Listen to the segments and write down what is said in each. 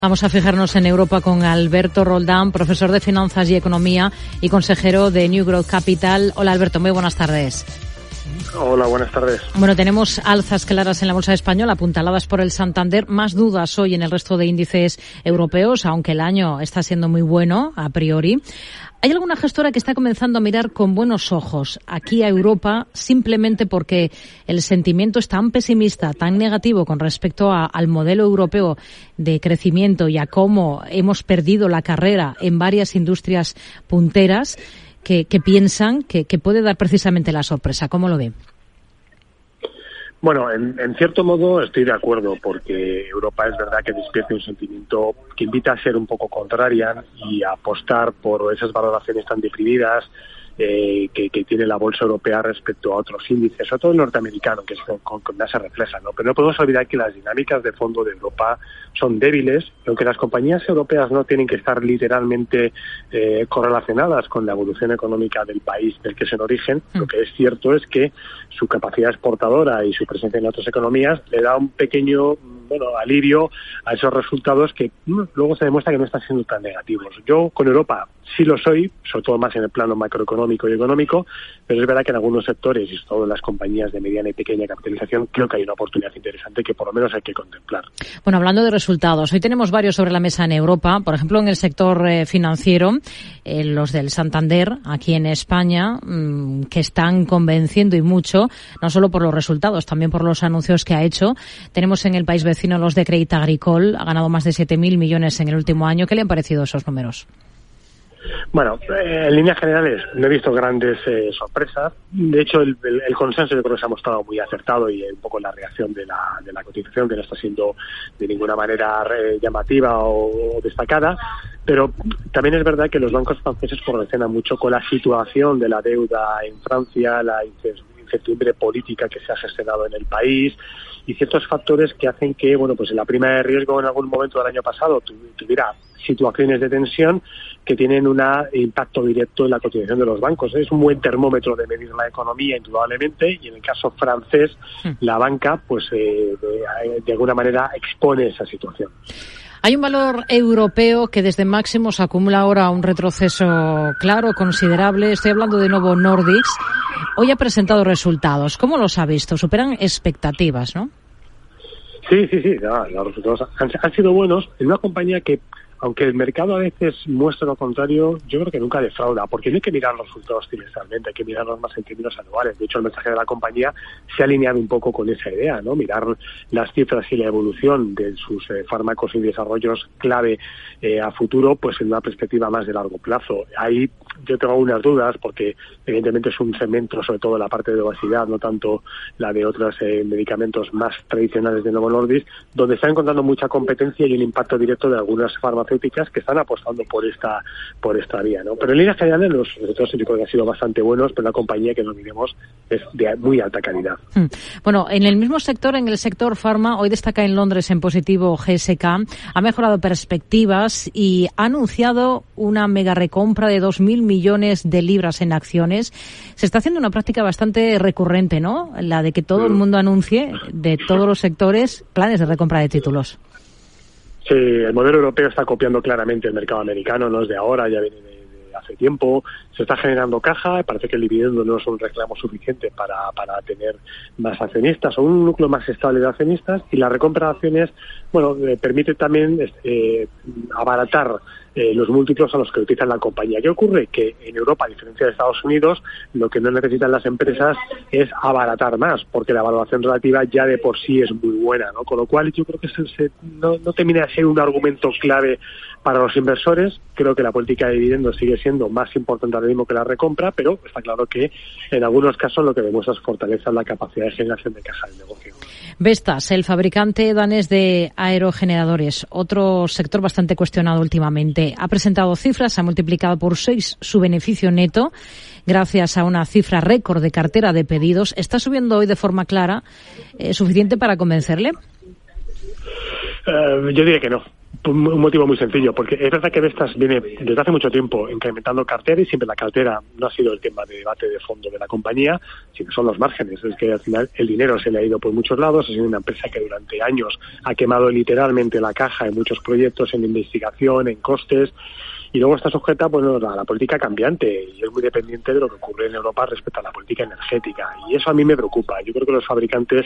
Vamos a fijarnos en Europa con Alberto Roldán, profesor de Finanzas y Economía y consejero de New Growth Capital. Hola Alberto, muy buenas tardes. Hola, buenas tardes. Bueno, tenemos alzas claras en la bolsa española, apuntaladas por el Santander, más dudas hoy en el resto de índices europeos, aunque el año está siendo muy bueno a priori. ¿Hay alguna gestora que está comenzando a mirar con buenos ojos aquí a Europa simplemente porque el sentimiento es tan pesimista, tan negativo con respecto al modelo europeo de crecimiento y a cómo hemos perdido la carrera en varias industrias punteras que piensan que puede dar precisamente la sorpresa? ¿Cómo lo ven? Bueno, en cierto modo estoy de acuerdo, porque Europa es verdad que despierta un sentimiento que invita a ser un poco contraria y a apostar por esas valoraciones tan deprimidas que tiene la bolsa europea respecto a otros índices, sobre todo el norteamericano, que es con más se refleja, ¿no? Pero no podemos olvidar que las dinámicas de fondo de Europa son débiles, y aunque las compañías europeas no tienen que estar literalmente correlacionadas con la evolución económica del país del que es en origen, lo que es cierto es que su capacidad exportadora y su presencia en otras economías le da un pequeño alivio a esos resultados que luego se demuestra que no están siendo tan negativos. Yo con Europa sí lo soy, sobre todo más en el plano macroeconómico y económico, pero es verdad que en algunos sectores, y sobre todo en las compañías de mediana y pequeña capitalización, creo que hay una oportunidad interesante que por lo menos hay que contemplar. Bueno, hablando de resultados, hoy tenemos varios sobre la mesa en Europa, por ejemplo en el sector financiero, los del Santander, aquí en España, que están convenciendo y mucho, no solo por los resultados, también por los anuncios que ha hecho. Tenemos en el país vecino los de Crédit Agricole, ha ganado más de 7.000 millones en el último año. ¿Qué le han parecido esos números? Bueno, en líneas generales no he visto grandes sorpresas. De hecho, el consenso yo creo que se ha mostrado muy acertado, y un poco la reacción de la cotización, que no está siendo de ninguna manera llamativa o destacada. Pero también es verdad que los bancos franceses correlacionan mucho con la situación de la deuda en Francia, la incertidumbre política que se ha gestionado en el país y ciertos factores que hacen que, pues en la prima de riesgo en algún momento del año pasado tuviera situaciones de tensión que tienen un impacto directo en la cotización de los bancos. Es un buen termómetro de medir la economía, indudablemente, y en el caso francés, la banca, de alguna manera expone esa situación. Hay un valor europeo que desde máximos acumula ahora un retroceso claro, considerable. Estoy hablando de Novo Nordisk. Hoy ha presentado resultados. ¿Cómo los ha visto? Superan expectativas, ¿no? Sí. Los resultados han sido buenos en una compañía que, aunque el mercado a veces muestra lo contrario, yo creo que nunca defrauda, porque no hay que mirar los resultados trimestralmente, hay que mirarlos más en términos anuales. De hecho, el mensaje de la compañía se ha alineado un poco con esa idea, ¿no? Mirar las cifras y la evolución de sus fármacos y desarrollos clave a futuro, en una perspectiva más de largo plazo. Ahí yo tengo algunas dudas, porque evidentemente es un segmento, sobre todo la parte de obesidad, no tanto la de otros medicamentos más tradicionales de Novo Nordisk, donde está encontrando mucha competencia y un impacto directo de algunas farmacéuticas que están apostando por esta vía, ¿no? Pero en líneas generales los resultados yo creo que han sido bastante buenos, pero la compañía, que no miremos, es de muy alta calidad. Bueno, en el mismo sector, en el sector farma, hoy destaca en Londres en positivo GSK, ha mejorado perspectivas y ha anunciado una mega recompra de 2.000 millones de libras en acciones. Se está haciendo una práctica bastante recurrente, ¿no? La de que todo el mundo anuncie, de todos los sectores, planes de recompra de títulos. Sí, el modelo europeo está copiando claramente el mercado americano, no es de ahora, ya viene de hace tiempo. Se está generando caja, parece que el dividendo no es un reclamo suficiente para tener más accionistas o un núcleo más estable de accionistas, y la recompra de acciones, permite también abaratar los múltiplos a los que utilizan la compañía. ¿Qué ocurre? Que en Europa, a diferencia de Estados Unidos, lo que no necesitan las empresas es abaratar más, porque la valoración relativa ya de por sí es muy buena, ¿no? Con lo cual yo creo que no termina de ser un argumento clave para los inversores. Creo que la política de dividendos sigue siendo más importante ahora mismo que la recompra, pero está claro que en algunos casos lo que demuestra es fortaleza la capacidad de generación de caja del negocio. Vestas, el fabricante danés de aerogeneradores, otro sector bastante cuestionado últimamente, ha presentado cifras, ha multiplicado por 6 su beneficio neto gracias a una cifra récord de cartera de pedidos. ¿Está subiendo hoy de forma clara? ¿Suficiente para convencerle? Yo diría que no. Un motivo muy sencillo, porque es verdad que Vestas viene desde hace mucho tiempo incrementando cartera y siempre la cartera no ha sido el tema de debate de fondo de la compañía, sino son los márgenes. Es que al final el dinero se le ha ido por muchos lados, ha sido una empresa que durante años ha quemado literalmente la caja en muchos proyectos, en investigación, en costes, y luego está sujeta a la política cambiante y es muy dependiente de lo que ocurre en Europa respecto a la política energética, y eso a mí me preocupa. Yo creo que los fabricantes,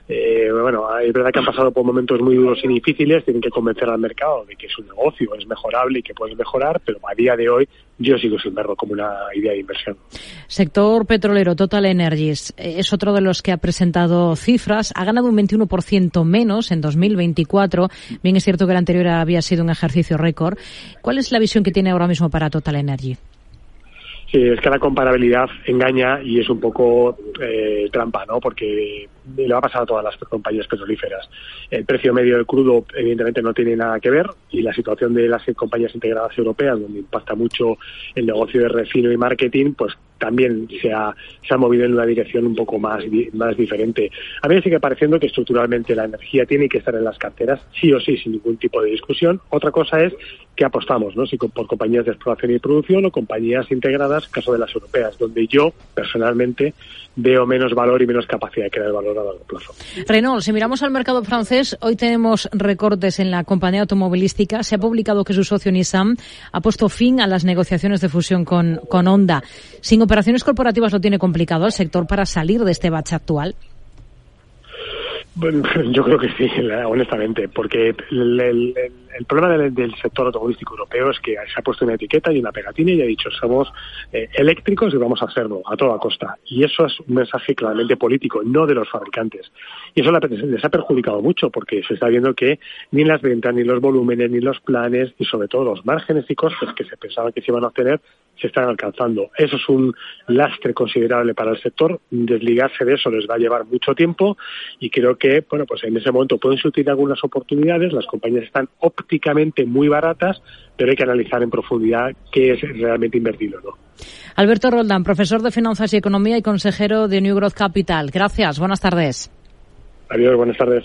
es verdad que han pasado por momentos muy duros y difíciles, tienen que convencer al mercado de que su negocio es mejorable y que puede mejorar, pero a día de hoy yo sigo sin verlo como una idea de inversión. Sector petrolero, Total Energies, es otro de los que ha presentado cifras, ha ganado un 21% menos en 2024, bien es cierto que el anterior había sido un ejercicio récord. ¿Cuál es la visión que tiene ahora mismo para Total Energy? Sí, es que la comparabilidad engaña y es un poco trampa, ¿no? Porque le va a pasar a todas las compañías petrolíferas. El precio medio del crudo evidentemente no tiene nada que ver, y la situación de las compañías integradas europeas, donde impacta mucho el negocio de refino y marketing, pues también se ha movido en una dirección un poco más diferente. A mí me sigue pareciendo que estructuralmente la energía tiene que estar en las carteras, sí o sí, sin ningún tipo de discusión. Otra cosa es que apostamos, ¿no? Si por compañías de exploración y producción o compañías integradas, caso de las europeas, donde yo personalmente veo menos valor y menos capacidad de crear valor a largo plazo. Renault, si miramos al mercado francés, hoy tenemos recortes en la compañía automovilística. Se ha publicado que su socio Nissan ha puesto fin a las negociaciones de fusión con Honda. Sin operaciones corporativas lo tiene complicado el sector para salir de este bache actual. Bueno, yo creo que sí, honestamente, porque el problema del sector automovilístico europeo es que se ha puesto una etiqueta y una pegatina y ha dicho somos eléctricos y vamos a hacerlo a toda costa. Y eso es un mensaje claramente político, no de los fabricantes. Y eso les ha perjudicado mucho, porque se está viendo que ni las ventas, ni los volúmenes, ni los planes, y sobre todo los márgenes y costes que se pensaban que se iban a obtener, se están alcanzando. Eso es un lastre considerable para el sector. Desligarse de eso les va a llevar mucho tiempo, y creo que, bueno, pues en ese momento pueden surgir algunas oportunidades. Las compañías están ópticamente muy baratas, pero hay que analizar en profundidad qué es realmente invertido, ¿no? Alberto Roldán, profesor de Finanzas y Economía y consejero de New Growth Capital. Gracias, buenas tardes. Adiós, buenas tardes.